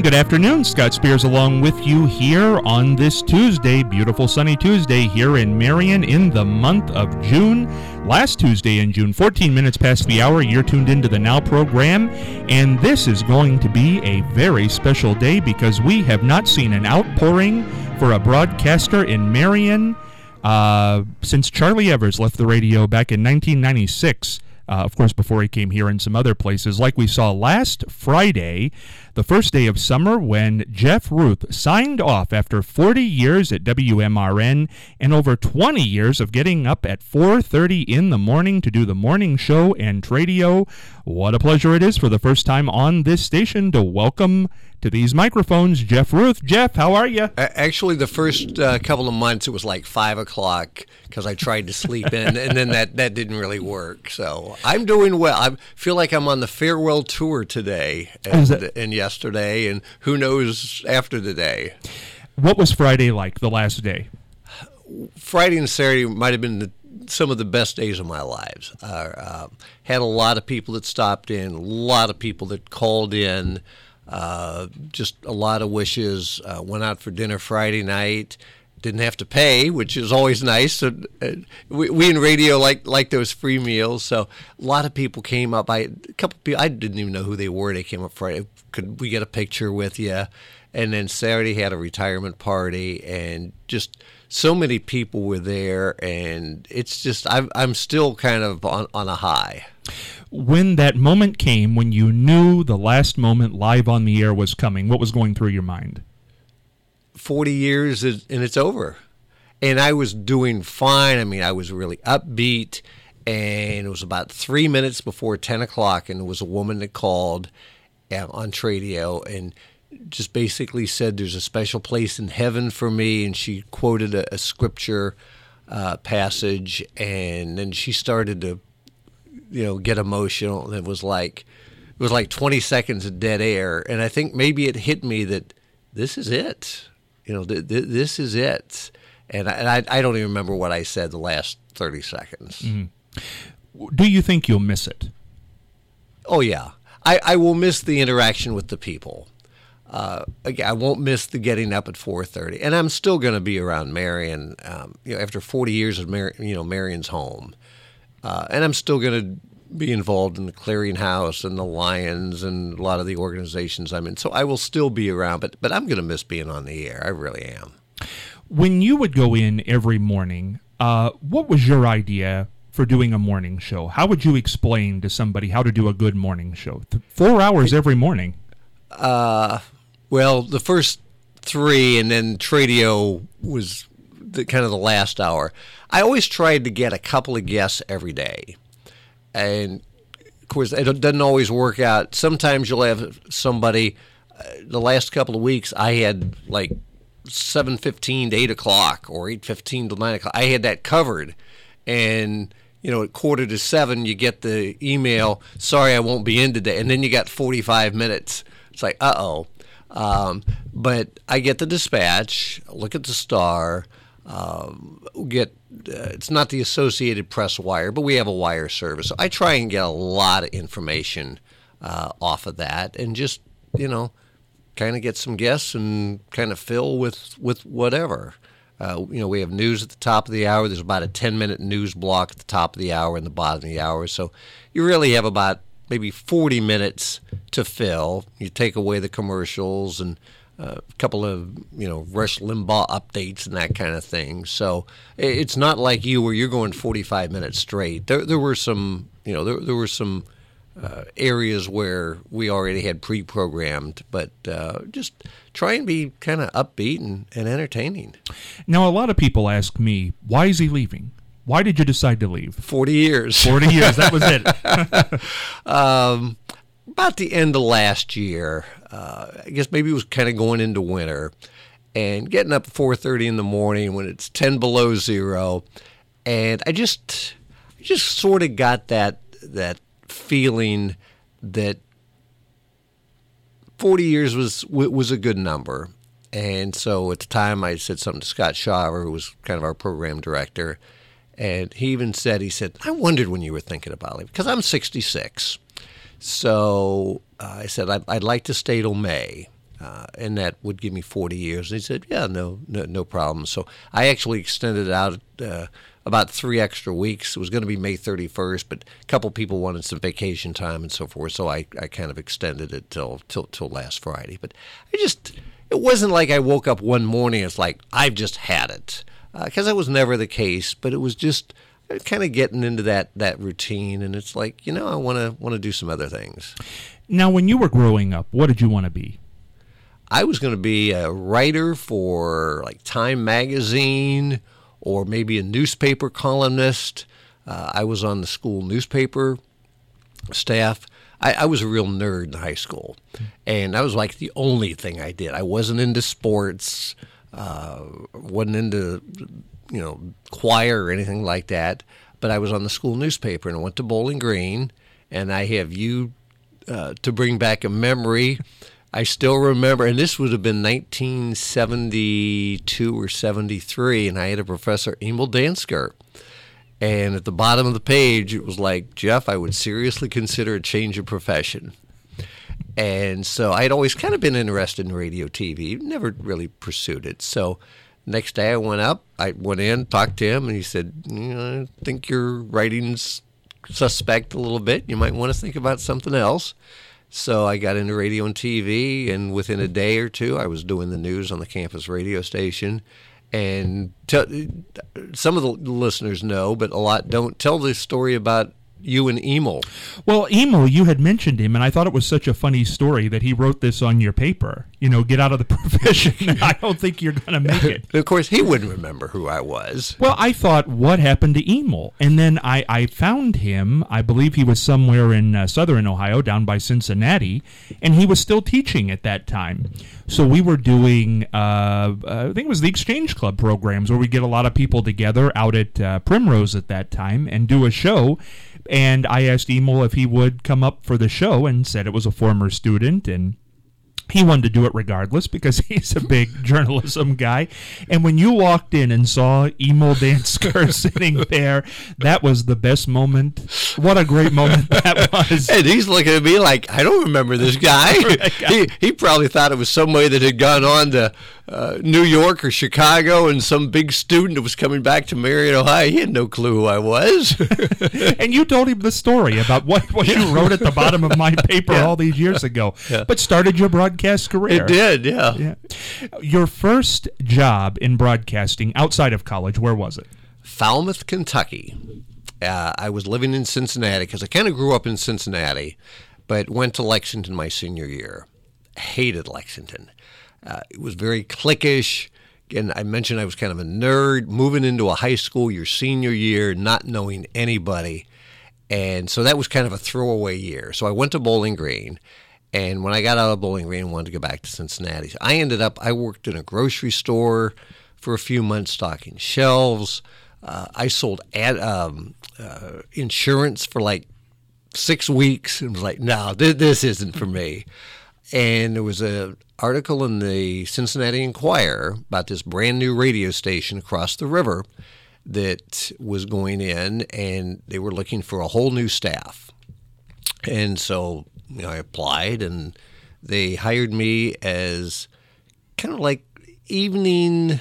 Good afternoon. Scott Spears along with you here on this Tuesday, beautiful sunny Tuesday here in Marion in the month of June. Last Tuesday in June, 14 minutes past the hour, you're tuned into the Now program, and this is going to be a very special day because we have not seen an outpouring for a broadcaster in Marion since Charlie Evers left the radio back in 1996. Of course, before he came here and some other places, like we saw last Friday, the first day of summer, when Jeff Ruth signed off after 40 years at WMRN and over 20 years of getting up at 4:30 in the morning to do the morning show and Tradio. What a pleasure it is for the first time on this station to welcome to these microphones Jeff Ruth. Jeff, how are you? Actually, the first couple of months, it was like 5 o'clock because I tried to sleep in, and then that didn't really work. So I'm doing well. I feel like I'm on the farewell tour today and yesterday, and who knows after the day. What was Friday like, the last day? Friday and Saturday might have been some of the best days of my lives. Had a lot of people that stopped in, a lot of people that called in. Just a lot of wishes. Went out for dinner Friday night. Didn't have to pay, which is always nice. So, we in radio like those free meals. So a lot of people came up. A couple people, I didn't even know who they were. They came up Friday. Could we get a picture with you? And then Saturday had a retirement party, and just so many people were there. And it's just I'm still kind of on a high. When that moment came, when you knew the last moment live on the air was coming, what was going through your mind? 40 years and it's over. And I was doing fine. I mean, I was really upbeat. And it was about 3 minutes before 10 o'clock, and there was a woman that called on Tradio and just basically said there's a special place in heaven for me. And she quoted a scripture passage, and then she started to get emotional. And it was like 20 seconds of dead air. And I think maybe it hit me that this is it. This is it. And I don't even remember what I said the last 30 seconds. Mm-hmm. Do you think you'll miss it? Oh, yeah. I will miss the interaction with the people. Again, I won't miss the getting up at 4:30. And I'm still going to be around Marion, after 40 years of Marion's home. And I'm still going to be involved in the Clearinghouse and the Lions and a lot of the organizations I'm in. So I will still be around, but I'm going to miss being on the air. I really am. When you would go in every morning, what was your idea for doing a morning show? How would you explain to somebody how to do a good morning show? 4 hours every morning. Well, the first 3, and then Tradio was kind of the last hour. I always tried to get a couple of guests every day. And, of course, it doesn't always work out. Sometimes you'll have somebody, the last couple of weeks, I had like 7:15 to 8 o'clock or 8:15 to 9 o'clock. I had that covered. And, at 6:45, you get the email, sorry, I won't be in today. And then you got 45 minutes. It's like, uh-oh. But I get the dispatch, look at the Star, it's not the Associated Press wire, but we have a wire service. So I try and get a lot of information off of that, and just kind of get some guests and kind of fill with whatever. We have news at the top of the hour. There's about a 10-minute news block at the top of the hour and the bottom of the hour. So you really have about maybe 40 minutes to fill. You take away the commercials and a couple of, Rush Limbaugh updates and that kind of thing. So it's not like you where you're going 45 minutes straight. There were some, there were some areas where we already had pre-programmed, but just try and be kind of upbeat and entertaining. Now, a lot of people ask me, why is he leaving? Why did you decide to leave? 40 years. 40 years, that was it. About the end of last year, I guess maybe it was kind of going into winter, and getting up at 4:30 in the morning when it's 10 below zero, and I just sort of got that feeling that 40 years was a good number. And so at the time I said something to Scott Shaver, who was kind of our program director, and he even said, I wondered when you were thinking about it, because I'm 66. So I said, I'd like to stay till May. and that would give me 40 years. And he said, yeah, no problem. So I actually extended it out about 3 extra weeks. It was going to be May 31st, but a couple people wanted some vacation time and so forth, so I kind of extended it till last Friday. But it wasn't like I woke up one morning, it's like, I've just had it. Because that was never the case, but it was just kind of getting into that routine, and it's like, I want to do some other things. Now, when you were growing up, what did you want to be? I was going to be a writer for like Time magazine, or maybe a newspaper columnist. I was on the school newspaper staff. I was a real nerd in high school, and that was like the only thing I did. I wasn't into sports, wasn't into choir or anything like that, but I was on the school newspaper, and I went to Bowling Green, and I have you to bring back a memory. I still remember, and this would have been 1972 or 73, and I had a professor, Emil Dansker, and at the bottom of the page, it was like, Jeff, I would seriously consider a change of profession. And so I'd always kind of been interested in radio, TV, never really pursued it. So next day I went in, talked to him, and he said, I think your writing's suspect a little bit. You might want to think about something else. So I got into radio and TV, and within a day or two, I was doing the news on the campus radio station. And some of the listeners know, but a lot don't. Tell the story about you and Emil. Well, Emil, you had mentioned him, and I thought it was such a funny story that he wrote this on your paper. Get out of the profession. I don't think you're going to make it. Of course, he wouldn't remember who I was. Well, I thought, what happened to Emil? And then I found him. I believe he was somewhere in southern Ohio, down by Cincinnati, and he was still teaching at that time. So we were doing, I think it was the Exchange Club programs, where we get a lot of people together out at Primrose at that time and do a show. And I asked Emil if he would come up for the show, and said it was a former student, and he wanted to do it regardless because he's a big journalism guy. And when you walked in and saw Emil Dansker sitting there, that was the best moment. What a great moment that was. And he's looking at me like, I don't remember this guy. He probably thought it was somebody that had gone on to New York or Chicago, and some big student that was coming back to Marion, Ohio. He had no clue who I was. And you told him the story about what you wrote at the bottom of my paper all these years ago. Yeah. But started your broadcast career. It did, yeah. Your first job in broadcasting outside of college, where was it? Falmouth, Kentucky. I was living in Cincinnati because I kind of grew up in Cincinnati, but went to Lexington my senior year. Hated Lexington. It was very cliquish. Again, I mentioned I was kind of a nerd, moving into a high school your senior year, not knowing anybody. And so that was kind of a throwaway year. So I went to Bowling Green. And when I got out of Bowling Green, I wanted to go back to Cincinnati. So I worked in a grocery store for a few months, stocking shelves. I sold insurance for like 6 weeks, and was like, no, this isn't for me. And there was an article in the Cincinnati Enquirer about this brand new radio station across the river that was going in, and they were looking for a whole new staff. And so I applied, and they hired me as kind of like evening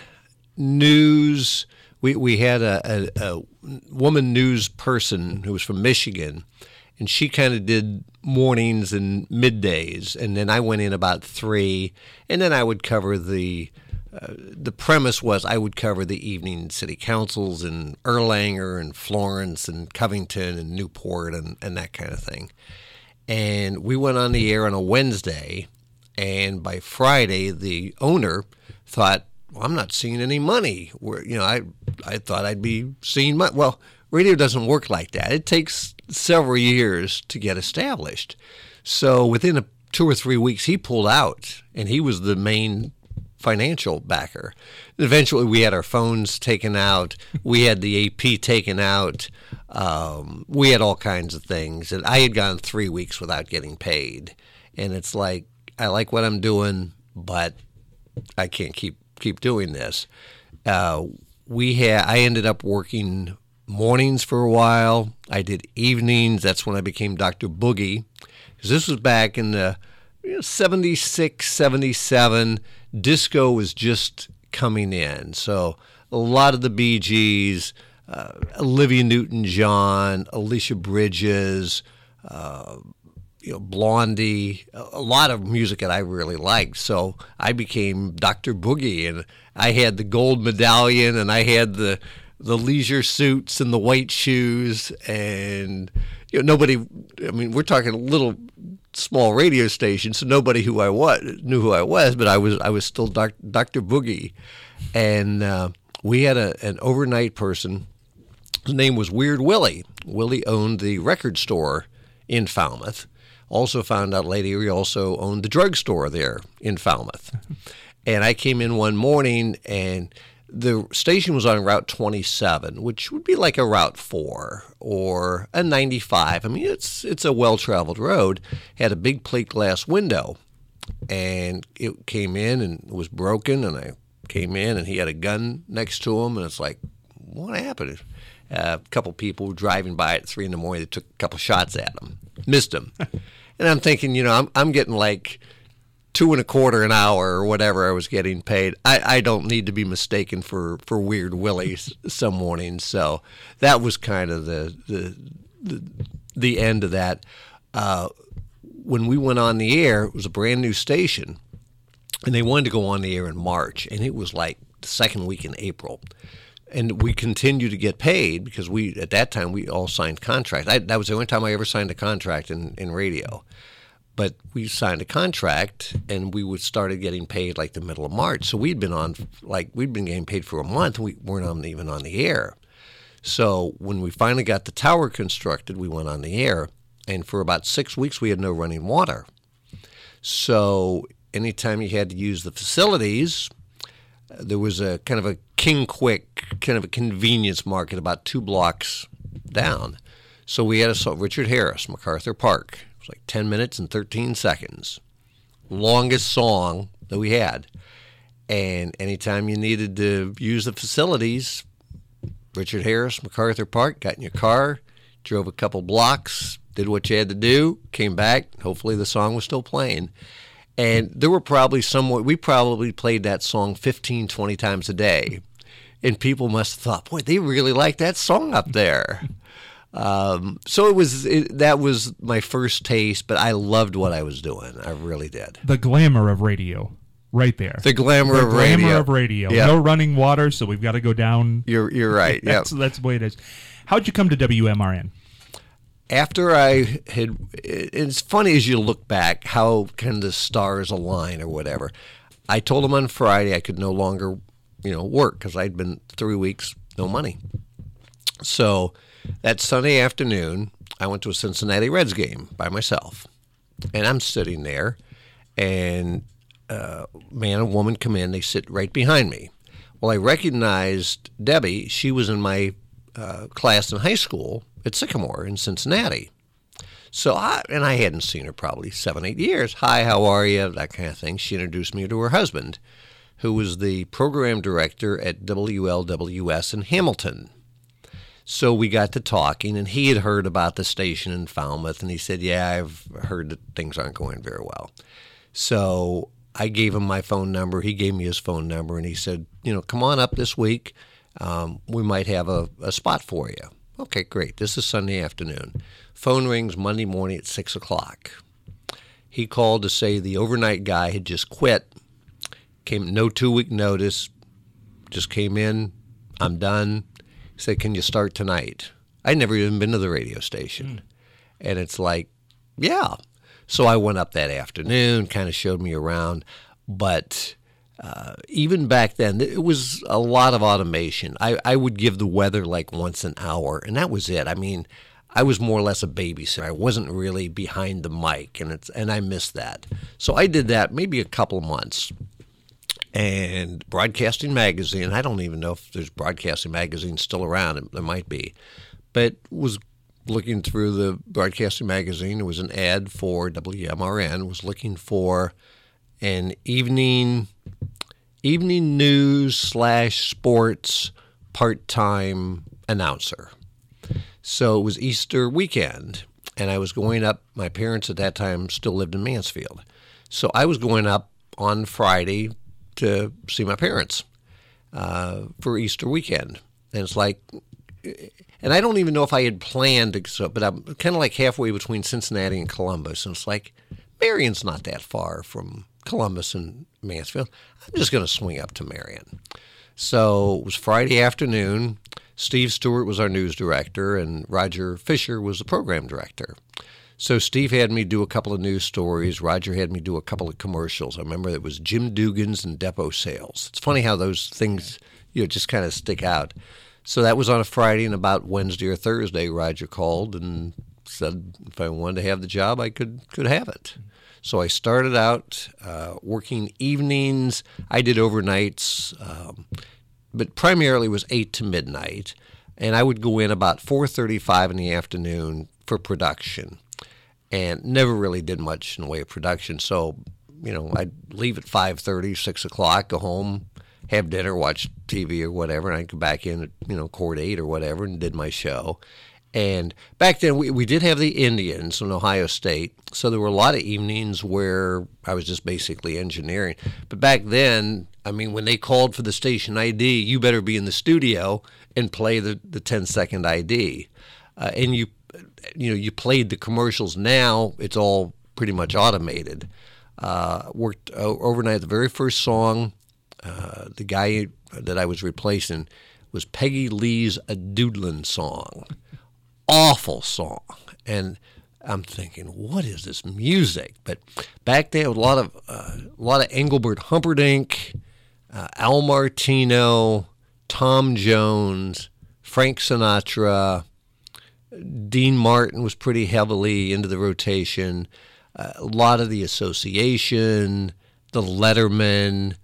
news. We had a woman news person who was from Michigan, and she kind of did mornings and middays, and then I went in about 3, and then I would cover the premise was I would cover the evening city councils in Erlanger and Florence and Covington and Newport and that kind of thing. And we went on the air on a Wednesday, and by Friday, the owner thought, well, I'm not seeing any money. I thought I'd be seeing money. Well, radio doesn't work like that. It takes several years to get established. So within 2 or 3 weeks, he pulled out, and he was the main financial backer. And eventually, we had our phones taken out. We had the AP taken out. We had all kinds of things. And I had gone 3 weeks without getting paid. And it's like, I like what I'm doing, but I can't keep doing this. I ended up working mornings for a while. I did evenings. That's when I became Dr. Boogie, because this was back in the 76, 77, disco was just coming in. So a lot of the Bee Gees, Olivia Newton-John, Alicia Bridges, Blondie, a lot of music that I really liked. So I became Dr. Boogie, and I had the gold medallion, and I had the leisure suits and the white shoes, and nobody. I mean, we're talking a little small radio station, so nobody knew who I was, but I was still Dr. Boogie, and we had an overnight person. His name was Weird Willie. Willie owned the record store in Falmouth. Also found out later he also owned the drugstore there in Falmouth. And I came in one morning, and the station was on Route 27, which would be like a Route 4 or a 95. I mean, it's a well-traveled road. Had a big plate glass window, and it came in and it was broken, and I came in, and he had a gun next to him, and it's like, what happened? A couple people were driving by at 3 in the morning. They took a couple shots at him, missed him. And I'm thinking, I'm getting like $2.25 an hour or whatever I was getting paid. I don't need to be mistaken for Weird Willie some mornings. So that was kind of the end of that. When we went on the air, it was a brand new station, and they wanted to go on the air in March, and it was like the second week in April. And we continued to get paid because at that time, we all signed contracts. That was the only time I ever signed a contract in radio. But we signed a contract, and we started getting paid like the middle of March. So we'd been getting paid for a month. We weren't even on the air. So when we finally got the tower constructed, we went on the air. And for about 6 weeks, we had no running water. So anytime you had to use the facilities, there was a kind of a King Quick, kind of a convenience market about 2 blocks down. So we had a song, Richard Harris, MacArthur Park. It was like 10 minutes and 13 seconds. Longest song that we had. And anytime you needed to use the facilities, Richard Harris, MacArthur Park, got in your car, drove a couple blocks, did what you had to do, came back. Hopefully the song was still playing. And there were probably we probably played that song 15, 20 times a day. And people must have thought, boy, they really like that song up there. So that was my first taste, but I loved what I was doing. I really did. The glamour of radio, right there. The glamour of radio. The glamour of radio. Yep. No running water, so we've got to go down. You're right. Yeah, that's the way it is. How'd you come to WMRN? After I had, it's funny as you look back how kind of the stars align or whatever. I told them on Friday I could no longer, work because I'd been 3 weeks, no money. So that Sunday afternoon, I went to a Cincinnati Reds game by myself. And I'm sitting there, and man and woman come in. They sit right behind me. Well, I recognized Debbie. She was in my class in high school at Sycamore in Cincinnati. So I hadn't seen her probably 7, 8 years. Hi, how are you? That kind of thing. She introduced me to her husband, who was the program director at WLWS in Hamilton. So we got to talking, and he had heard about the station in Falmouth, and he said, yeah, I've heard that things aren't going very well. So I gave him my phone number. He gave me his phone number, and he said, come on up this week. We might have a spot for you. Okay, great. This is Sunday afternoon. Phone rings Monday morning at 6 o'clock. He called to say the overnight guy had just quit. No 2-week notice. Just came in. I'm done. He said, can you start tonight? I'd never even been to the radio station. And it's like, yeah. So I went up that afternoon, kind of showed me around. But even back then, it was a lot of automation. I would give the weather like once an hour, and that was it. I mean, I was more or less a babysitter. I wasn't really behind the mic, and I missed that. So I did that maybe a couple of months. And Broadcasting Magazine, I don't even know if there's Broadcasting Magazine still around. There might be. But was looking through the Broadcasting Magazine. There was an ad for WMRN. Was looking for an evening news / sports part-time announcer. So it was Easter weekend, and I was going up. My parents at that time still lived in Mansfield. So I was going up on Friday to see my parents for Easter weekend. And it's like, and I don't even know if I had planned to, but I'm kind of like halfway between Cincinnati and Columbus. And it's like, Marion's not that far from Columbus and Mansfield. I'm just going to swing up to Marion. So it was Friday afternoon. Steve Stewart was our news director, and Roger Fisher was the program director. So Steve had me do a couple of news stories. Roger had me do a couple of commercials. I remember it was Jim Dugan's and Depot Sales. It's funny how those things, just kind of stick out. So that was on a Friday, and about Wednesday or Thursday, Roger called and said if I wanted to have the job, I could have it. So I started out working evenings. I did overnights, but primarily it was 8 to midnight. And I would go in about 4:35 in the afternoon for production, and never really did much in the way of production. So, I'd leave at 5:30, 6 o'clock, go home, have dinner, watch TV or whatever, and I'd go back in at, quarter 8 or whatever and did my show. And back then, we did have the Indians in Ohio State, so there were a lot of evenings where I was just basically engineering. But back then, when they called for the station ID, you better be in the studio and play the 10-second ID. And you played the commercials. Now it's all pretty much automated. Worked overnight. The very first song, the guy that I was replacing was Peggy Lee's "A Doodlin' Song." Awful song, and I'm thinking, what is this music? But back then, a lot of Engelbert Humperdinck, Al Martino, Tom Jones, Frank Sinatra, Dean Martin was pretty heavily into the rotation. A lot of the Association, the Letterman,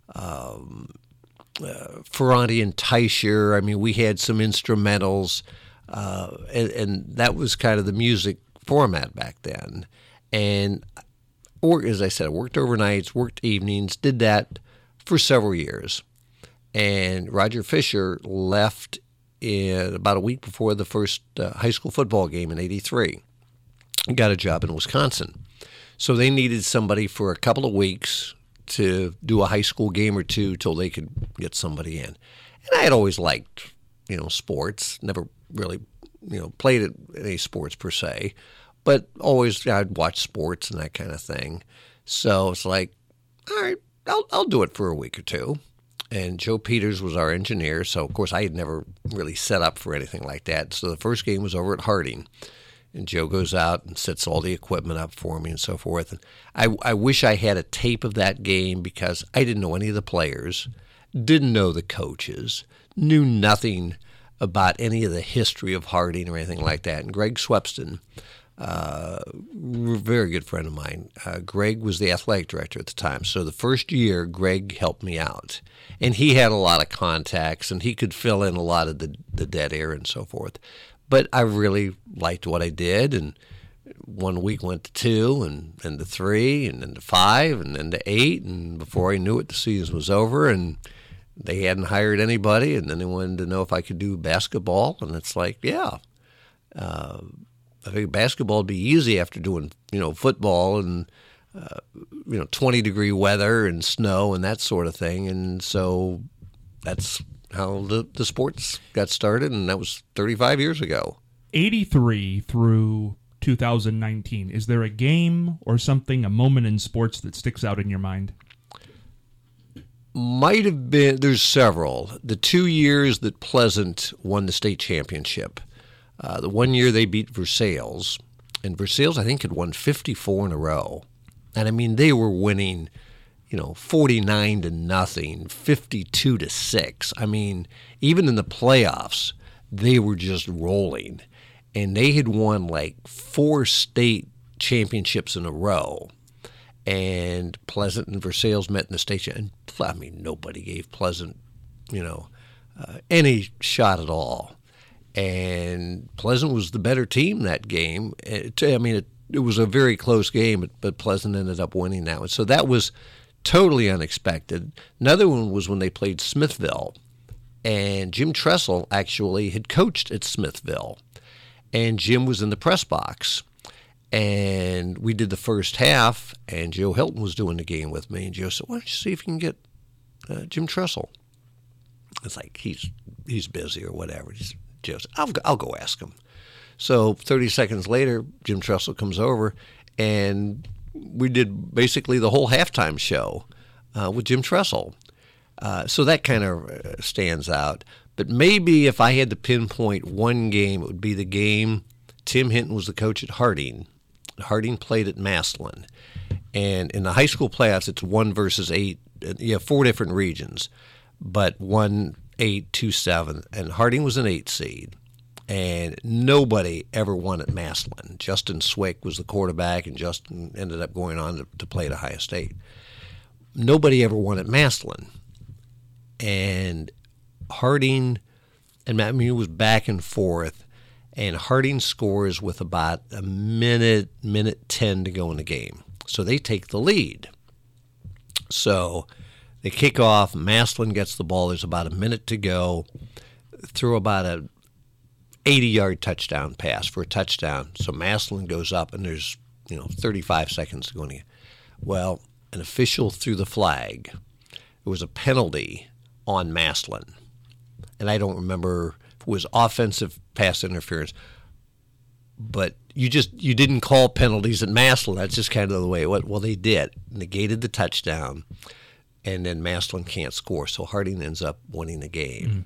Ferranti and Teicher. We had some instrumentals. And that was kind of the music format back then. And, as I said, I worked overnights, worked evenings, did that for several years. And Roger Fisher left in about a week before the first high school football game in '83. He got a job in Wisconsin. So they needed somebody for a couple of weeks to do a high school game or two till they could get somebody in. And I had always liked, sports, never really, played at any sports per se, but always I'd watch sports and that kind of thing. So it's like, all right, I'll do it for a week or two. And Joe Peters was our engineer, so of course I had never really set up for anything like that. So the first game was over at Harding, and Joe goes out and sets all the equipment up for me and so forth. And I wish I had a tape of that game because I didn't know any of the players, didn't know the coaches, knew nothing about any of the history of Harding or anything like that. And Greg Swepston, a very good friend of mine, Greg was the athletic director at the time. So the first year, Greg helped me out. And he had a lot of contacts, and he could fill in a lot of the dead air and so forth. But I really liked what I did, and 1 week went to 2, and then to 3, and then to 5, and then to 8, and before I knew it, the season was over, and they hadn't hired anybody, and then they wanted to know if I could do basketball, and it's like, yeah. I think basketball would be easy after doing, football and, 20-degree weather and snow and that sort of thing. And so that's how the sports got started, and that was 35 years ago. 83 through 2019. Is there a game or something, a moment in sports that sticks out in your mind? Might have been. There's several. The 2 years that Pleasant won the state championship. The 1 year they beat Versailles, and Versailles, I think, had won 54 in a row. And, they were winning, 49-0, 52-6. Even in the playoffs, they were just rolling. And they had won, 4 state championships in a row. And Pleasant and Versailles met in the state. And, nobody gave Pleasant, any shot at all. And Pleasant was the better team that game. It was a very close game, but Pleasant ended up winning that one. So that was totally unexpected. Another one was when they played Smithville, and Jim Tressel actually had coached at Smithville, and Jim was in the press box. And we did the first half, and Joe Hilton was doing the game with me. And Joe said, "Why don't you see if you can get Jim Tressel?" It's like he's busy or whatever. Joe said, "I'll go ask him." So 30 seconds later, Jim Tressel comes over, and we did basically the whole halftime show with Jim Tressel. So that kind of stands out. But maybe if I had to pinpoint one game, it would be the game Tim Hinton was the coach at Harding. Harding played at Massillon. And in the high school playoffs, it's 1 versus 8. You have 4 different regions, but 1, 8, 2, 7. And Harding was an 8 seed. And nobody ever won at Massillon. Justin Swick was the quarterback, and Justin ended up going on to play at Ohio State. Nobody ever won at Massillon. And Harding and Matt Mew was back and forth, and Harding scores with about a minute 10 to go in the game. So they take the lead. So they kick off. Massillon gets the ball. There's about a minute to go. Throw about a 80-yard touchdown pass for a touchdown. So Massillon goes up, and there's 35 seconds to go in the game. Well, an official threw the flag. It was a penalty on Massillon. And I don't remember if it was offensive pass interference, but you didn't call penalties at Massillon. That's just kind of the way it was. Well, they did. Negated the touchdown, and then Massillon can't score, so Harding ends up winning the game.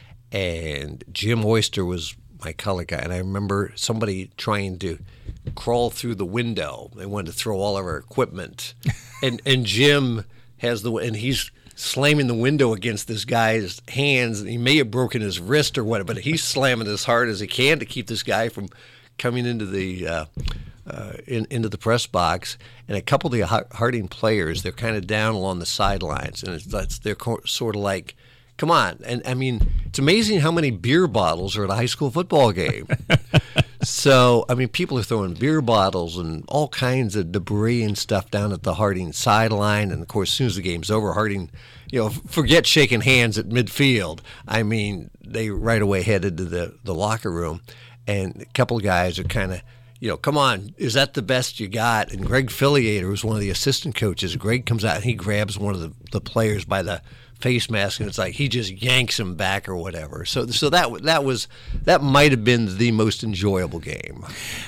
And Jim Oyster was my color guy, and I remember somebody trying to crawl through the window. They wanted to throw all of our equipment, and Jim has and he's slamming the window against this guy's hands, and he may have broken his wrist or whatever, but he's slamming as hard as he can to keep this guy from coming into the into the press box. And a couple of the Harding players, they're kind of down along the sidelines, and they're sort of like, come on. And I mean, it's amazing how many beer bottles are at a high school football game. So, I mean, people are throwing beer bottles and all kinds of debris and stuff down at the Harding sideline. And, of course, as soon as the game's over, Harding, forget shaking hands at midfield. I mean, they right away headed to the locker room. And a couple of guys are kind of, come on, is that the best you got? And Greg Filiator was one of the assistant coaches. Greg comes out and he grabs one of the players by the face mask, and it's like he just yanks him back or whatever. So that might have been the most enjoyable game.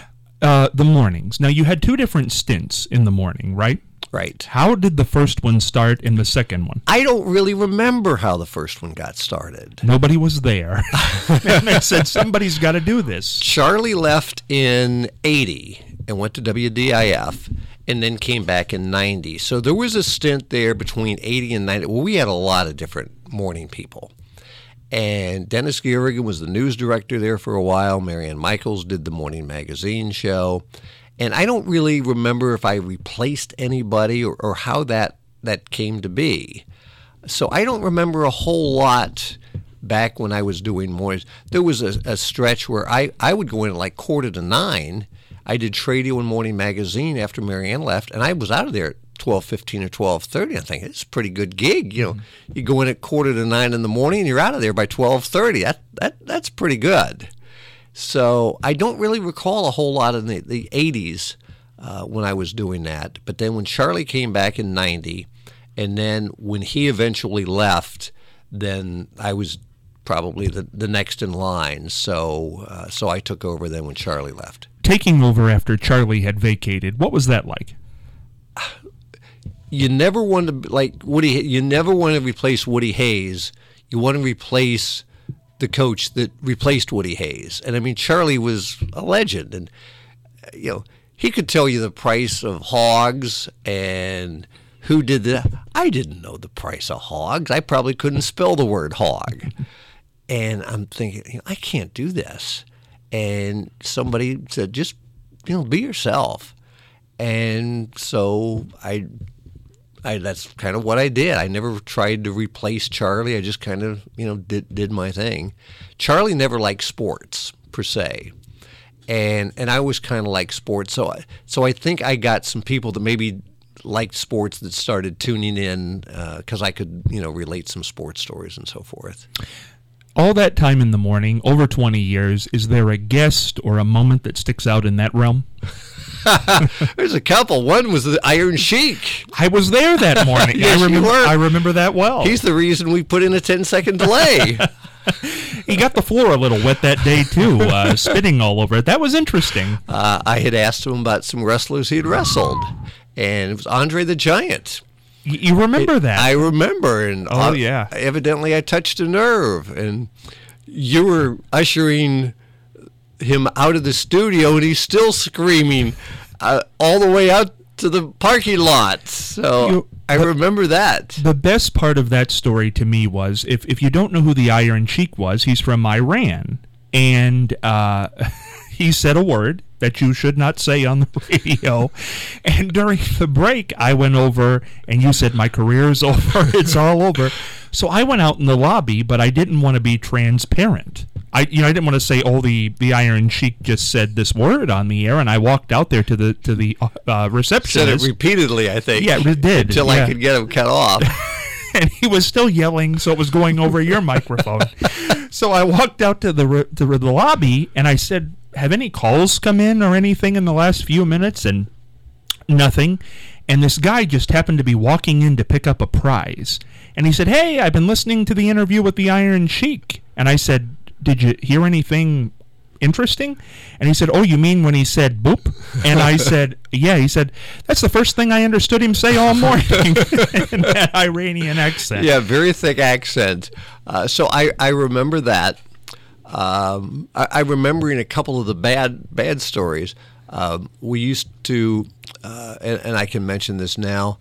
The mornings. Now, you had 2 different stints in the morning, right? Right. How did the first one start and the second one? I don't really remember how the first one got started. Nobody was there. And they said, somebody's got to do this. Charlie left in 80 and went to WDIF, and then came back in 90. So there was a stint there between 80 and 90. Well, we had a lot of different morning people. And Dennis Garrigan was the news director there for a while. Marianne Michaels did the morning magazine show. And I don't really remember if I replaced anybody or how that came to be. So I don't remember a whole lot back when I was doing mornings. There was a stretch where I would go in at like 8:45. I did Tradio and Morning Magazine after Marianne left, and I was out of there at 12:15 or 12:30. I think it's a pretty good gig. You go in at 8:45 in the morning, and you're out of there by 12:30. That's pretty good. So I don't really recall a whole lot in the 80s when I was doing that. But then when Charlie came back in 90, and then when he eventually left, then I was probably the next in line. So I took over then when Charlie left. Taking over after Charlie had vacated, what was that like? You never want to you never want to replace Woody Hayes. You want to replace the coach that replaced Woody Hayes. And I mean, Charlie was a legend, and he could tell you the price of hogs and who did that. I didn't know the price of hogs. I probably couldn't spell the word hog. And I'm thinking, I can't do this. And somebody said, just, be yourself. And so I that's kind of what I did. I never tried to replace Charlie. I just kind of, did my thing. Charlie never liked sports per se. And I always kind of liked sports. So I think I got some people that maybe liked sports that started tuning in because I could, relate some sports stories and so forth. All that time in the morning, over 20 years, is there a guest or a moment that sticks out in that realm? There's a couple. One was the Iron Sheik. I was there that morning. Yes, you were. I remember that well. He's the reason we put in a 10-second delay. He got the floor a little wet that day, too, spitting all over it. That was interesting. I had asked him about some wrestlers he had wrestled, and it was Andre the Giant. You remember that? I remember. And yeah. Evidently, I touched a nerve, and you were ushering him out of the studio, and he's still screaming all the way out to the parking lot. So I remember that. The best part of that story to me was, if you don't know who the Iron Sheik was, he's from Iran. And he said a word that you should not say on the radio. And during the break, I went over, and you said, my career's over. It's all over. So I went out in the lobby, but I didn't want to be transparent. I didn't want to say, the Iron Sheik just said this word on the air, and I walked out there to the receptionist. Said it repeatedly, I think. Yeah, it did. Until I could get him cut off. And he was still yelling, so it was going over your microphone. So I walked out to the lobby, and I said, have any calls come in or anything in the last few minutes? And nothing. And this guy just happened to be walking in to pick up a prize. And he said, hey, I've been listening to the interview with the Iron Sheik. And I said, did you hear anything interesting? And he said, oh, you mean when he said boop? And I said, yeah. He said, that's the first thing I understood him say all morning in that Iranian accent. Yeah, very thick accent. So I remember that. I remembering a couple of the bad stories. We used to, and I can mention this now,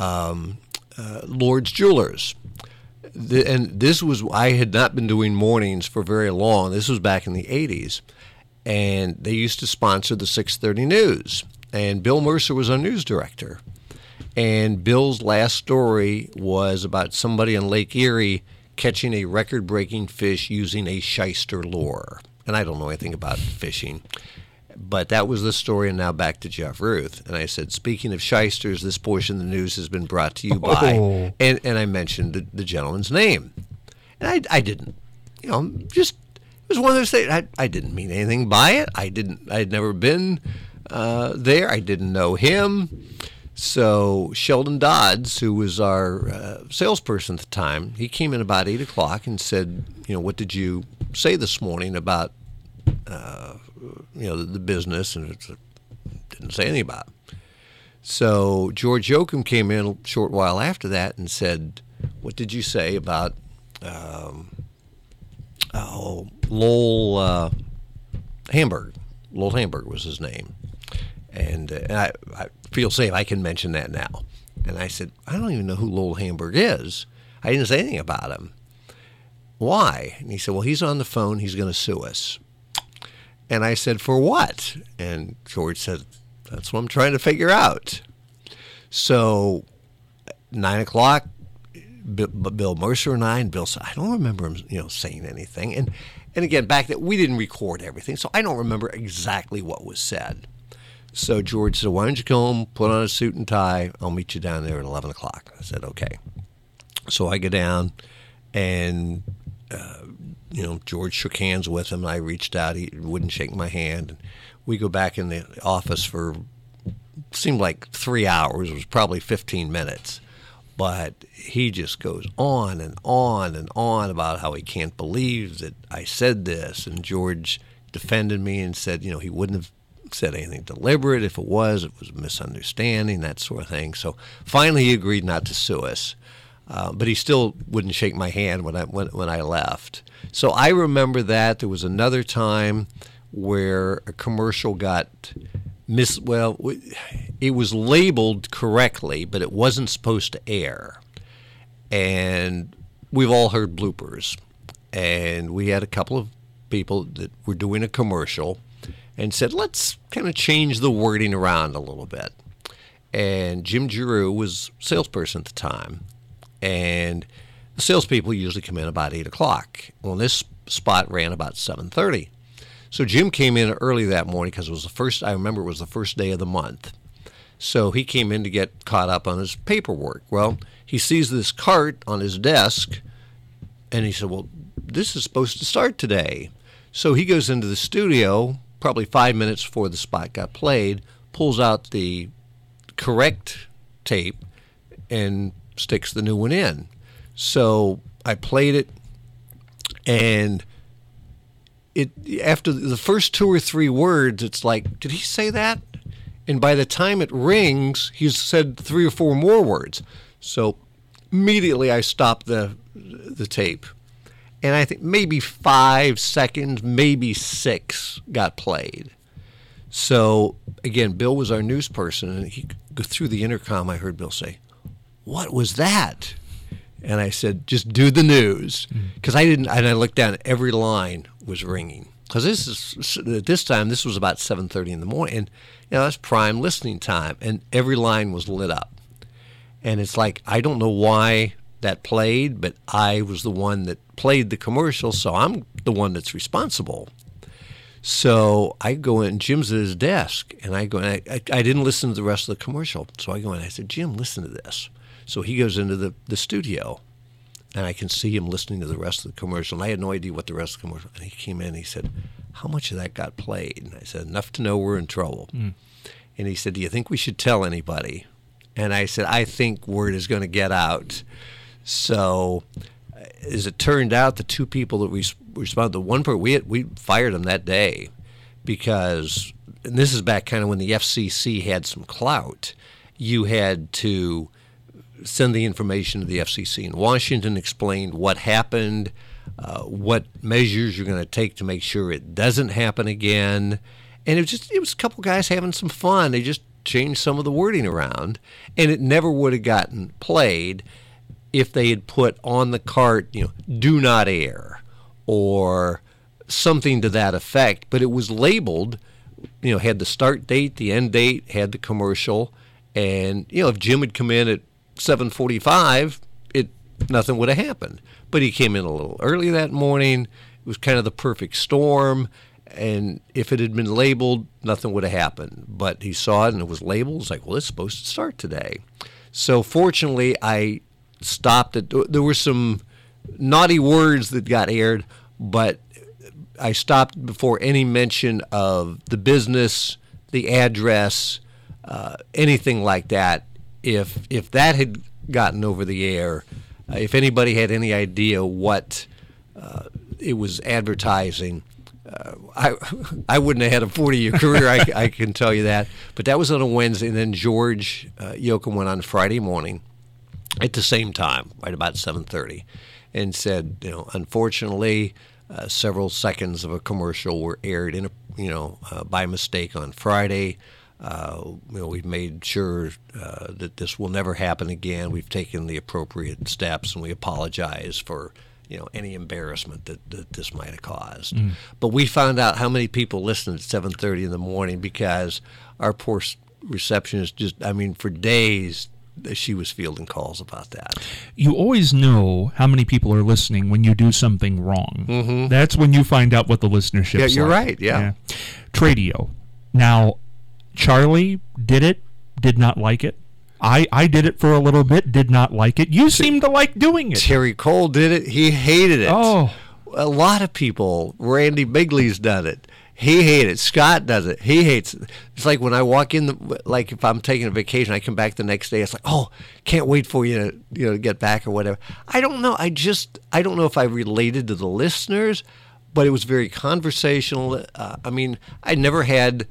Lord's Jewelers. And this was, I had not been doing mornings for very long. This was back in the 80s. And they used to sponsor the 6:30 news. And Bill Mercer was our news director. And Bill's last story was about somebody in Lake Erie catching a record-breaking fish using a shyster lure. And I don't know anything about fishing. But that was the story, and now back to Jeff Ruth. And I said, speaking of shysters, this portion of the news has been brought to you by... And I mentioned the gentleman's name. And I didn't, just... It was one of those things. I didn't mean anything by it. I'd never been there. I didn't know him. So Sheldon Dodds, who was our salesperson at the time, he came in about 8 o'clock and said, what did you say this morning about... the business, and didn't say anything about it. So George Yoakum came in a short while after that and said, what did you say about Lowell Hamburg? Lowell Hamburg was his name. And I feel safe, I can mention that now. And I said, I don't even know who Lowell Hamburg is. I didn't say anything about him. Why? And he said, well, he's on the phone, he's going to sue us. And I said, for what? And George said, that's what I'm trying to figure out. So 9 o'clock, Bill Mercer and I, and Bill said, I don't remember him, saying anything. And again, back then, we didn't record everything, so I don't remember exactly what was said. So George said, why don't you go home, put on a suit and tie, I'll meet you down there at 11 o'clock. I said, okay. So I go down, and... George shook hands with him. I reached out. He wouldn't shake my hand. And we go back in the office for, seemed like 3 hours. It was probably 15 minutes. But he just goes on and on and on about how he can't believe that I said this. And George defended me and said, he wouldn't have said anything deliberate. If it was a misunderstanding, that sort of thing. So finally he agreed not to sue us. But he still wouldn't shake my hand when I left. So I remember that. There was another time where a commercial got it was labeled correctly, but it wasn't supposed to air. And we've all heard bloopers. And we had a couple of people that were doing a commercial and said, let's kind of change the wording around a little bit. And Jim Giroux was salesperson at the time. And the salespeople usually come in about 8 o'clock. Well, this spot ran about 7:30. So Jim came in early that morning because it was I remember it was the first day of the month. So he came in to get caught up on his paperwork. Well, he sees this cart on his desk, and he said, well, this is supposed to start today. So he goes into the studio, probably 5 minutes before the spot got played, pulls out the correct tape and sticks the new one in. So I played it, and after the first 2 or 3 words, it's like, did he say that? And by the time it rings, he's said 3 or 4 more words. So immediately I stopped the tape. And I think maybe 5 seconds, maybe 6 got played. So, again, Bill was our news person, and through the intercom I heard Bill say, "What was that?" And I said, "Just do the news." Because I looked down, every line was ringing. Because at this time, this was about 7:30 in the morning. And, that's prime listening time. And every line was lit up. And it's like, I don't know why that played, but I was the one that played the commercial, so I'm the one that's responsible. So I go in, Jim's at his desk, and I go in. I didn't listen to the rest of the commercial. So I go in, I said, "Jim, listen to this." So he goes into the studio, and I can see him listening to the rest of the commercial. And I had no idea what the rest of the commercial. And he came in and he said, "How much of that got played?" And I said, "Enough to know we're in trouble." And he said, "Do you think we should tell anybody?" And I said, "I think word is going to get out." So as it turned out, the 2 people that we responded, the one part, we fired them that day because, and this is back kind of when the FCC had some clout, you had to send the information to the FCC in Washington, explain what happened, what measures you're going to take to make sure it doesn't happen again. And it was a couple guys having some fun. They just changed some of the wording around, and it never would have gotten played if they had put on the cart, "do not air," or something to that effect. But it was labeled, had the start date, the end date, had the commercial, and if Jim had come in at 7:45, nothing would have happened. But he came in a little early that morning. It was kind of the perfect storm. And if it had been labeled, nothing would have happened. But he saw it and it was labeled. It's like, well, it's supposed to start today. So fortunately, I stopped it. There were some naughty words that got aired, but I stopped before any mention of the business, the address, anything like that. If that had gotten over the air, if anybody had any idea what it was advertising, I wouldn't have had a 40-year career, I can tell you that. But that was on a Wednesday, and then George Yoakum went on Friday morning at the same time, right about 7:30, and said, unfortunately, several seconds of a commercial were aired by mistake on Friday. We've made sure that this will never happen again. We've taken the appropriate steps, and we apologize for any embarrassment that this might have caused. But we found out how many people listened at 7:30 in the morning because our poor receptionist for days she was fielding calls about that. You always know how many people are listening when you do something wrong. Mm-hmm. That's when you find out what the listenership is. Yeah, you're right, yeah. Tradio. Now, Charlie did not like it. I did it for a little bit, did not like it. You seem to like doing it. Terry Cole did it. He hated it. Oh. A lot of people. Randy Bigley's done it. He hated it. Scott does it. He hates it. It's like when I walk in, if I'm taking a vacation, I come back the next day. It's like, oh, can't wait for you to get back or whatever. I don't know. I don't know if I related to the listeners, but it was very conversational. I never had.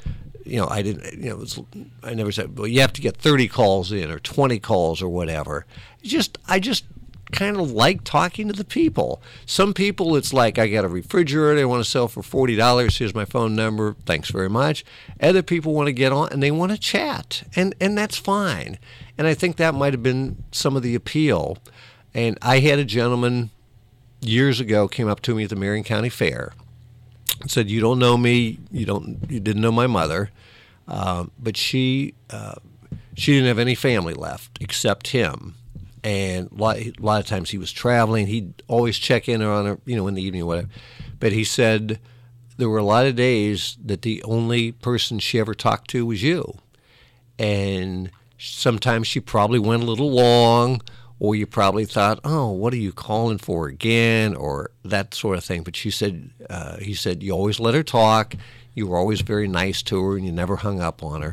I never said, well, you have to get 30 calls in or 20 calls or whatever. I just kind of like talking to the people. Some people, it's like, I got a refrigerator I want to sell for $40. Here's my phone number. Thanks very much. Other people want to get on and they want to chat, and that's fine. And I think that might have been some of the appeal. And I had a gentleman years ago came up to me at the Marion County Fair and said, "You don't know me. You didn't know my mother, but she didn't have any family left except him. And a lot of times he was traveling. He'd always check in on her, in the evening or whatever. But he said there were a lot of days that the only person she ever talked to was you. And sometimes she probably went a little long, or you probably thought, oh, what are you calling for again, or that sort of thing. But he said, you always let her talk. You were always very nice to her, and you never hung up on her.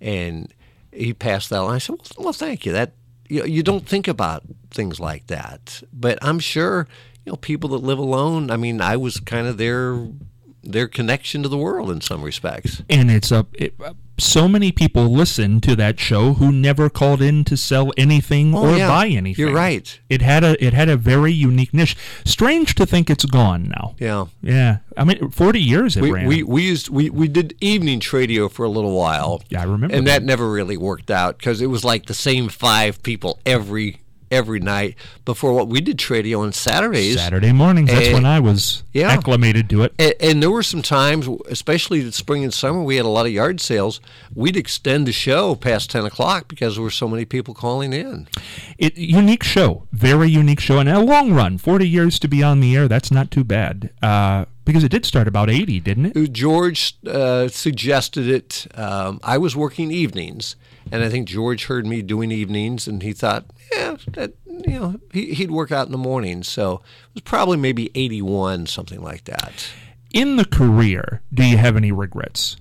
and he passed that on. I said, well, thank you. That you don't think about things like that, but I'm sure people that live alone. I mean, I was kind of their connection to the world in some respects. And so many people listen to that show who never called in to sell anything or buy anything. You're right. It had a very unique niche. Strange to think it's gone now. Yeah. I mean, 40 years it ran. We did evening radio for a little while. Yeah, I remember. And that never really worked out because it was like the same 5 people every night. Before what we did radio on Saturdays. Saturday mornings. That's when I was acclimated to it. And there were some times, especially in spring and summer, we had a lot of yard sales. We'd extend the show past 10 o'clock because there were so many people calling in. Unique show. Very unique show. And a long run. 40 years to be on the air. That's not too bad. Because it did start about 80, didn't it? George suggested it. I was working evenings. And I think George heard me doing evenings, and he thought, he'd work out in the morning. So it was probably maybe 81, something like that. In the career, do you have any regrets?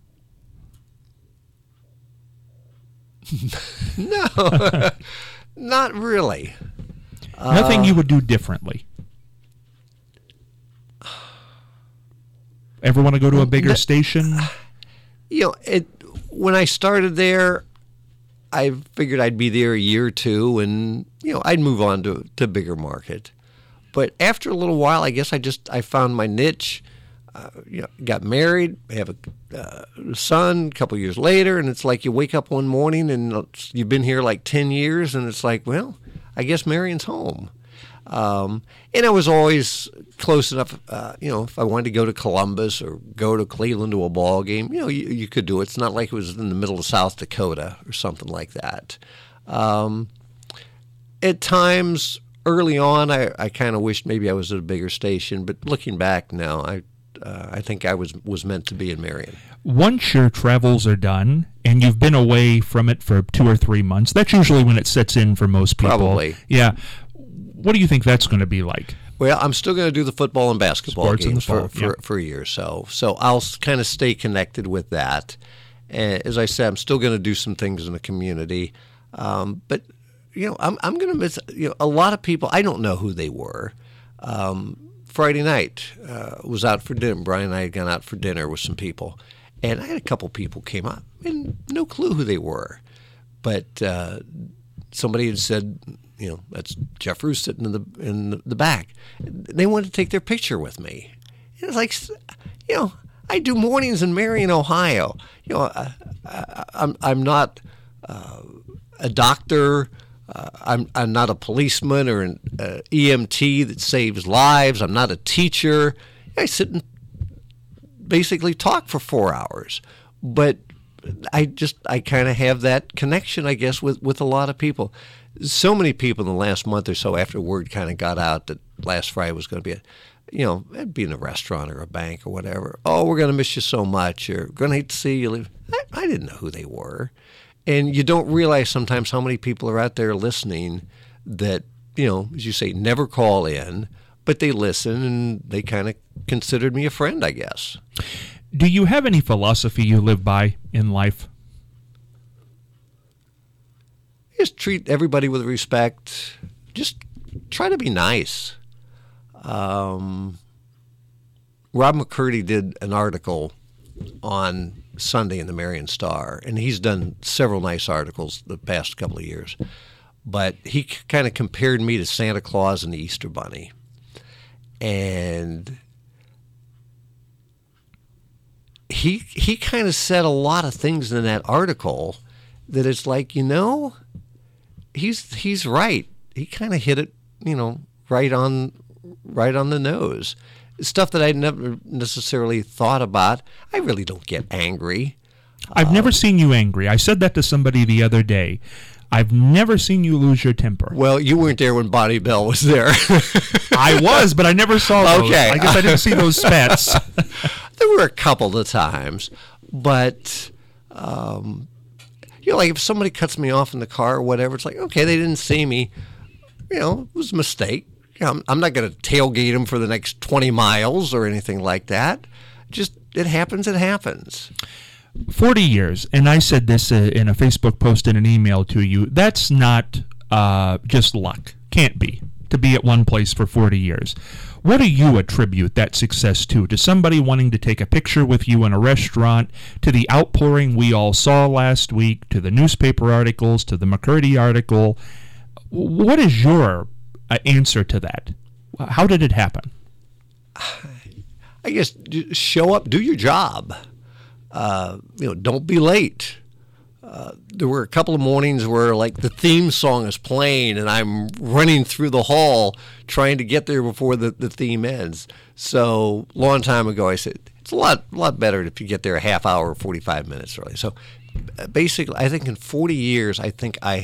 No, not really. Nothing you would do differently? Ever want to go to a bigger station? When I started there, I figured I'd be there a year or two, and I'd move on to a bigger market. But after a little while, I guess I found my niche. Got married, have a son. A couple years later, and it's like you wake up one morning and you've been here like 10 years, and it's like, well, I guess Marion's home. And I was always close enough, if I wanted to go to Columbus or go to Cleveland to a ball game, you could do it. It's not like it was in the middle of South Dakota or something like that. At times, early on, I kind of wished maybe I was at a bigger station, but looking back now, I think I was meant to be in Marion. Once your travels are done and you've been away from it for 2 or 3 months, that's usually when it sets in for most people. Probably. Yeah. What do you think that's going to be like? Well, I'm still going to do the football and basketball Sports games in the fall, for a year or so. So I'll kind of stay connected with that. And as I said, I'm still going to do some things in the community. But, I'm going to miss, a lot of people. I don't know who they were. Friday night was out for dinner. Brian and I had gone out for dinner with some people. And I had a couple people came up and no clue who they were. But somebody had said, that's Jeff Roos sitting in the back. They wanted to take their picture with me. It was like, I do mornings in Marion, Ohio. I'm not a doctor. I'm not a policeman or an EMT that saves lives. I'm not a teacher. I sit and basically talk for 4 hours. But I kind of have that connection, I guess, with a lot of people. So many people in the last month or so after word kind of got out that last Friday was going to be it'd be in a restaurant or a bank or whatever. Oh, we're going to miss you so much. Or going to hate to see you leave. I didn't know who they were. And you don't realize sometimes how many people are out there listening that, as you say, never call in, but they listen and they kind of considered me a friend, I guess. Do you have any philosophy you live by in life? Just treat everybody with respect. Just try to be nice. Rob McCurdy did an article on Sunday in the Marion Star, and he's done several nice articles the past couple of years. But he kind of compared me to Santa Claus and the Easter Bunny. And he kind of said a lot of things in that article that it's like, he's right. He kind of hit it, right on the nose. Stuff that I never necessarily thought about. I really don't get angry. I've never seen you angry. I said that to somebody the other day. I've never seen you lose your temper. Well, you weren't there when Bonnie Bell was there. I was, but I never saw those. Okay. I guess I didn't see those spats. There were a couple of times, but like if somebody cuts me off in the car or whatever, it's like, okay, they didn't see me. It was a mistake. I'm not going to tailgate them for the next 20 miles or anything like that. Just, it happens. 40 years, and I said this in a Facebook post and an email to you, that's not just luck. Can't be. To be at one place for 40 years. What do you attribute that success to? To somebody wanting to take a picture with you in a restaurant, to the outpouring we all saw last week, to the newspaper articles, to the McCurdy article? What is your answer to that? How did it happen? I guess show up, do your job. Don't be late. There were a couple of mornings where, like, the theme song is playing, and I'm running through the hall trying to get there before the theme ends. So, a long time ago, I said it's a lot better if you get there a half hour or 45 minutes early. So, basically, I think in 40 years, I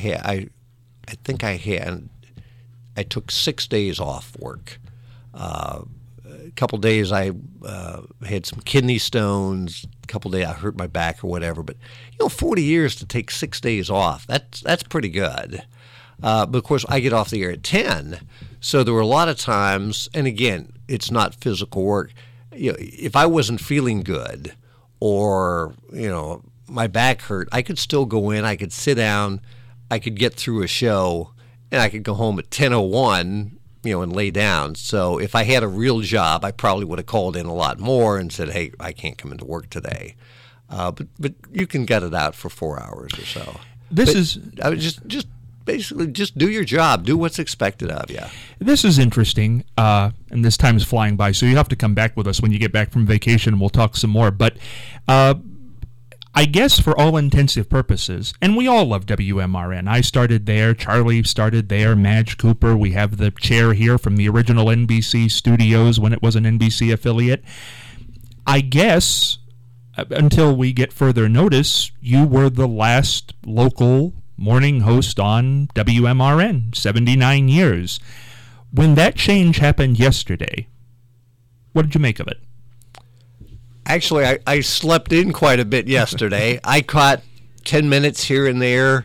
took 6 days off work. A couple days I had some kidney stones. A couple days I hurt my back or whatever. But 40 years to take 6 days off, that's pretty good. But of course, I get off the air at 10, so there were a lot of times. And again, it's not physical work. If I wasn't feeling good, or my back hurt, I could still go in. I could sit down. I could get through a show, and I could go home at 10:01. And lay down. So if I had a real job, I probably would have called in a lot more and said, "Hey, I can't come into work today." But you can gut it out for 4 hours or so. I would just basically just do your job, do what's expected of you. This is interesting, and this time is flying by. So you have to come back with us when you get back from vacation, and we'll talk some more. But I guess for all intensive purposes, and we all love WMRN. I started there, Charlie started there, Madge Cooper. We have the chair here from the original NBC studios when it was an NBC affiliate. I guess, until we get further notice, you were the last local morning host on WMRN, 79 years. When that change happened yesterday, what did you make of it? Actually, I slept in quite a bit yesterday. I caught 10 minutes here and there.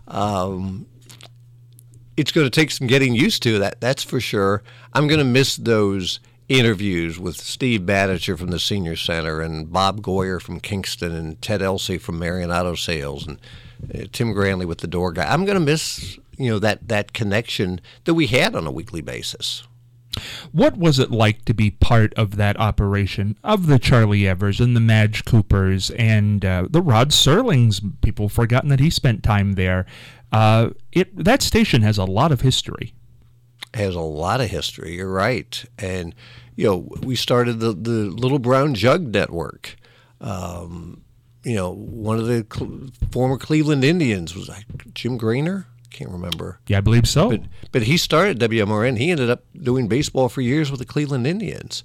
It's going to take some getting used to, that's for sure. I'm going to miss those interviews with Steve Bannister from the Senior Center and Bob Goyer from Kingston and Ted Elsey from Marion Auto Sales and Tim Granley with the Door Guy. I'm going to miss that connection that we had on a weekly basis. What was it like to be part of that operation, of the Charlie Evers and the Madge Coopers and the Rod Serlings? People have forgotten that he spent time there. That station has a lot of history. Has a lot of history, you're right. And, we started the Little Brown Jug Network. One of the former Cleveland Indians was Jim Grainer. Can't remember. Yeah, I believe so. But he started WMRN. He ended up doing baseball for years with the Cleveland Indians.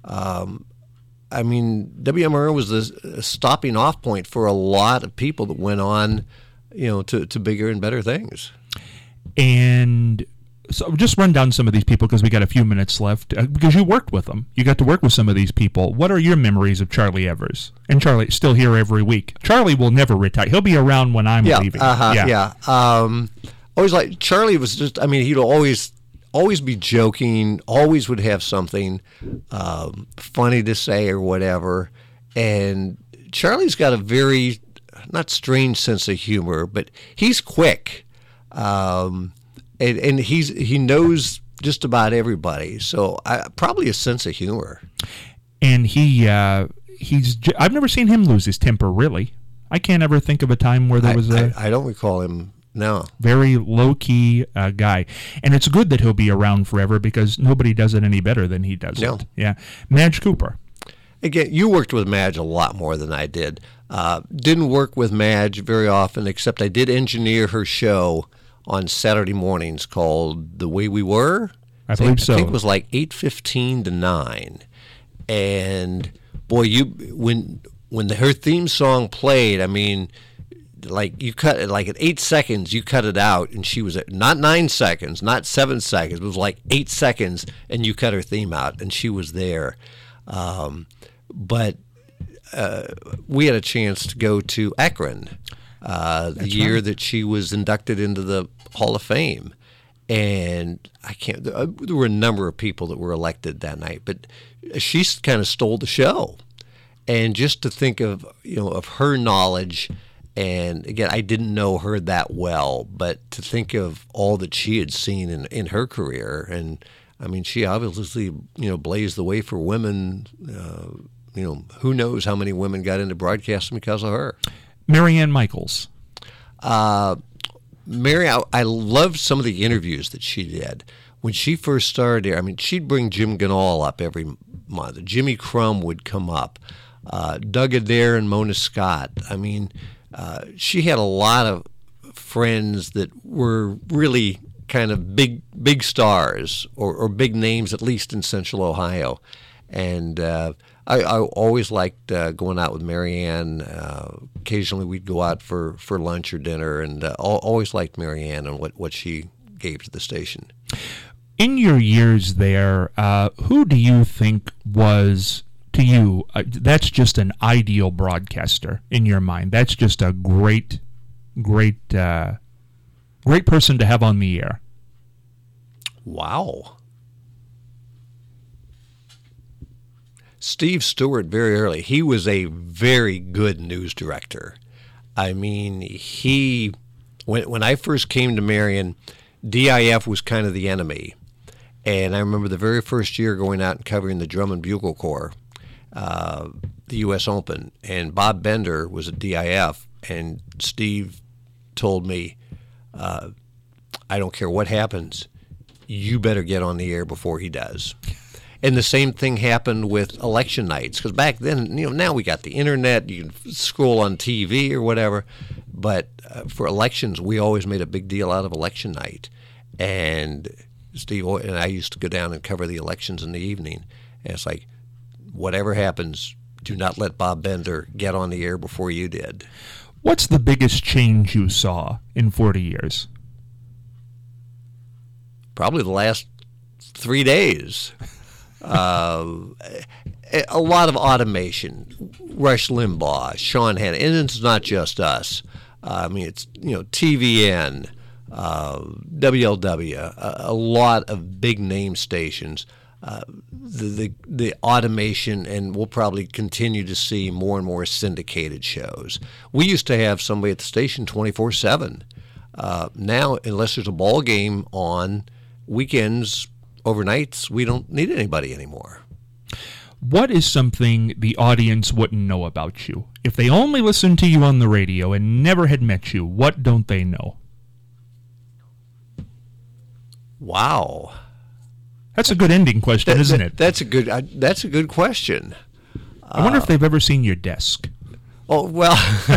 WMRN was the stopping off point for a lot of people that went on, to bigger and better things. And so just run down some of these people because we got a few minutes left. Because you worked with them. You got to work with some of these people. What are your memories of Charlie Evers? And Charlie's still here every week. Charlie will never retire. He'll be around when I'm leaving. Always like Charlie was just. He'd always be joking. Always would have something funny to say or whatever. And Charlie's got a very not strange sense of humor, but he's quick. And he knows just about everybody, so probably a sense of humor. And I've never seen him lose his temper, really. I can't ever think of a time where there was I don't recall him, no. Very low-key guy. And it's good that he'll be around forever because nobody does it any better than he does it. Yeah. Madge Cooper. Again, you worked with Madge a lot more than I did. Didn't work with Madge very often, except I did engineer her show on Saturday mornings called The Way We Were. I believe so. I think it was like 8:15 to 9. And boy, when her theme song played, you cut it like at 8 seconds, you cut it out, and she was at not 9 seconds, not 7 seconds. It was like 8 seconds, and you cut her theme out, and she was there. But we had a chance to go to Akron the year that she was inducted into the Hall of Fame. And there were a number of people that were elected that night, but she kind of stole the show. And just to think of, of her knowledge, and again, I didn't know her that well, but to think of all that she had seen in her career, and I mean, she obviously, blazed the way for women. Who knows how many women got into broadcasting because of her. Marianne Michaels. Mary, I loved some of the interviews that she did. When she first started there, I mean, she'd bring Jim Ganal up every month. Jimmy Crum would come up. Doug Adair and Mona Scott. I mean, she had a lot of friends that were really kind of big stars or big names, at least in Central Ohio. And I always liked going out with Marianne. Occasionally we'd go out for lunch or dinner, and always liked Marianne and what she gave to the station. In your years there, who do you think was, to you, that's just an ideal broadcaster in your mind? That's just a great person to have on the air. Wow. Steve Stewart, very early. He was a very good news director. I mean, when I first came to Marion, DIF was kind of the enemy. And I remember the very first year going out and covering the Drum and Bugle Corps, the U.S. Open, and Bob Bender was at DIF, and Steve told me, I don't care what happens, you better get on the air before he does. And the same thing happened with election nights, because back then, now we got the internet, you can scroll on TV or whatever, but for elections, we always made a big deal out of election night. And Steve and I used to go down and cover the elections in the evening, and it's like, whatever happens, do not let Bob Bender get on the air before you did. What's the biggest change you saw in 40 years? Probably the last 3 days. A lot of automation. Rush Limbaugh, Sean Hannity, and it's not just us. I mean, it's TVN, WLW, a lot of big name stations. The automation, and we'll probably continue to see more and more syndicated shows. We used to have somebody at the station 24/7. Now, unless there's a ball game on weekends, overnights, we don't need anybody anymore. What is something the audience wouldn't know about you? If they only listened to you on the radio and never had met you, what don't they know? Wow. That's a good ending question, isn't it? That's a good question. I wonder if they've ever seen your desk. Oh, well.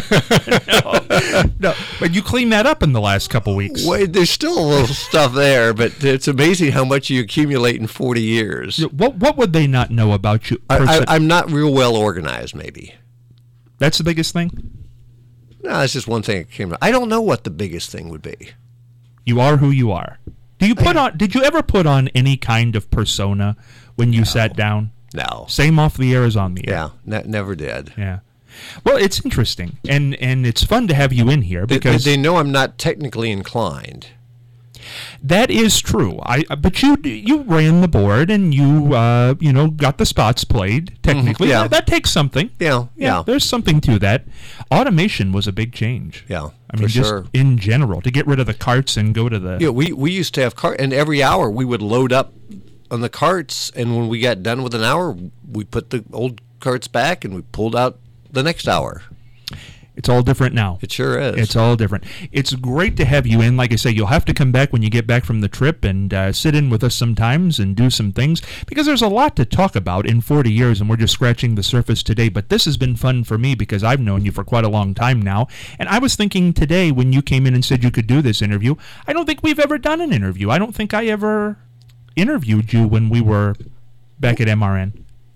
No, but you cleaned that up in the last couple weeks. Well, there's still a little stuff there, but it's amazing how much you accumulate in 40 years. What would they not know about you? I'm not real well organized, maybe. That's the biggest thing? No, that's just one thing that came up. I don't know what the biggest thing would be. You are who you are. Did you ever put on any kind of persona when you sat down? No. Same off the air as on the air? Yeah, never did. Yeah. Well, it's interesting, and it's fun to have you in here because they know I'm not technically inclined. That is true. But you ran the board and you got the spots played technically. Yeah. That takes something. Yeah. There's something to that. Automation was a big change. Yeah, I mean, sure. Just in general, to get rid of the carts and go to the. Yeah, we used to have carts, and every hour we would load up on the carts, and when we got done with an hour, we put the old carts back and we pulled out the next hour. It's all different now. It sure is. It's all different. It's great to have you in. Like I say, you'll have to come back when you get back from the trip and sit in with us sometimes and do some things, because there's a lot to talk about in 40 years, and we're just scratching the surface today. But this has been fun for me because I've known you for quite a long time now. And I was thinking today when you came in and said you could do this interview, I don't think we've ever done an interview. I don't think I ever interviewed you when we were back at MRN.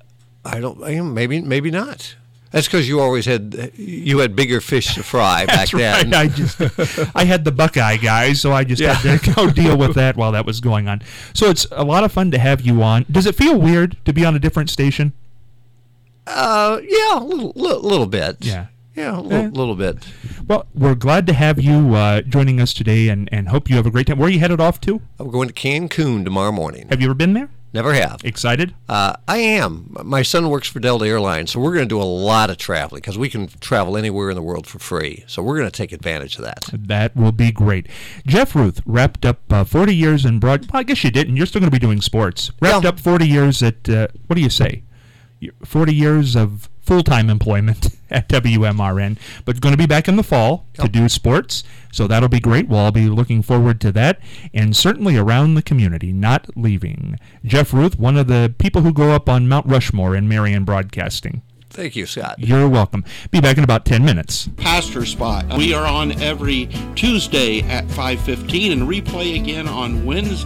Maybe not. That's because you had bigger fish to fry back then. Right. I had the Buckeye guys, so I just had to go deal with that while that was going on. So it's a lot of fun to have you on. Does it feel weird to be on a different station? Yeah, a little bit. Yeah. Yeah, a little bit. Well, we're glad to have you joining us today and hope you have a great time. Where are you headed off to? I'm going to Cancun tomorrow morning. Have you ever been there? Never have. Excited? I am. My son works for Delta Airlines, so we're going to do a lot of traveling because we can travel anywhere in the world for free. So we're going to take advantage of that. That will be great. Jeff Ruth wrapped up 40 years in well, I guess you didn't. You're still going to be doing sports. Wrapped up 40 years at, what do you say? 40 years of full-time employment at WMRN, but going to be back in the fall to do sports, so that'll be great. We'll all be looking forward to that, and certainly around the community, not leaving. Jeff Ruth, one of the people who go up on Mount Rushmore in Marion Broadcasting. Thank you, Scott. You're welcome. Be back in about 10 minutes. Pastor Spot. We are on every Tuesday at 5:15 and replay again on Wednesday.